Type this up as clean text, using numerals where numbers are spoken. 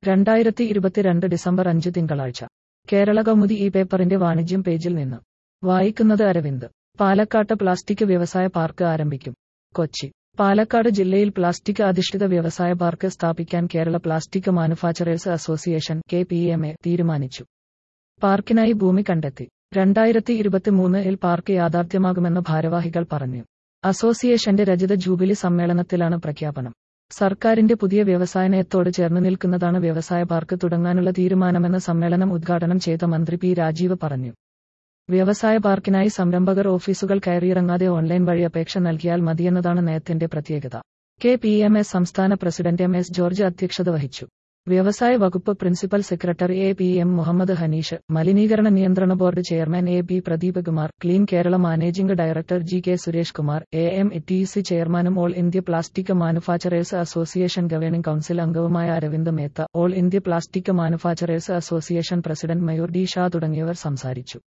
2022 December 5 തിങ്കളാഴ്ച. കേരള കൗമുദി ഈ പേപ്പറിന്റെ വാണിജ്യം പേജിൽ നിന്ന് വായിക്കുന്നത് അരവിന്ദ്. പാലക്കാട്ട് പ്ലാസ്റ്റിക് വ്യവസായ പാർക്ക് ആരംഭിക്കും. കൊച്ചി. പാലക്കാട് ജില്ലയിൽ പ്ലാസ്റ്റിക് അധിഷ്ഠിത വ്യവസായ പാർക്ക് സ്ഥാപിക്കാൻ Kerala plastic manufacturers association (KPMA) തീരുമാനിച്ചു. പാർക്കിനായി ഭൂമി കണ്ടെത്തി. 2023-ൽ പാർക്ക് യാഥാർത്ഥ്യമാകുമെന്ന് ഭാരവാഹികൾ പറഞ്ഞു. അസോസിയേഷന്റെ രജത ജൂബിലി സമ്മേളനത്തിലാണ് പ്രഖ്യാപനം. സർക്കാരിന്റെ പുതിയ വ്യവസായ നയത്തോട് ചേർന്ന് നിൽക്കുന്നതാണ് വ്യവസായ പാർക്ക് തുടങ്ങാനുള്ള തീരുമാനമെന്ന് സമ്മേളനം ഉദ്ഘാടനം ചെയ്ത മന്ത്രി പി രാജീവ് പറഞ്ഞു. വ്യവസായ പാർക്കിനായി സംരംഭകർ ഓഫീസുകൾ കയറിയിറങ്ങാതെ ഓൺലൈൻ വഴി അപേക്ഷ നൽകിയാൽ മതിയെന്നതാണ് നയത്തിന്റെ പ്രത്യേകത. KPMA സംസ്ഥാന പ്രസിഡന്റ് MS ജോർജ് അധ്യക്ഷത വഹിച്ചു. വ്യവസായ വകുപ്പ് principal secretary PM Muhammad Haneesh, മലിനീകരണ നിയന്ത്രണ board chairman AB Pradeep Kumar, clean Kerala managing director GK Suresh Kumar, AMTC ചെയർമാനും all India plastic manufacturers association governing council അംഗവുമായ Arvind Mehta, all India plastic manufacturers association president Mayur D Shah തുടങ്ങിയവർ സംസാരിച്ചു.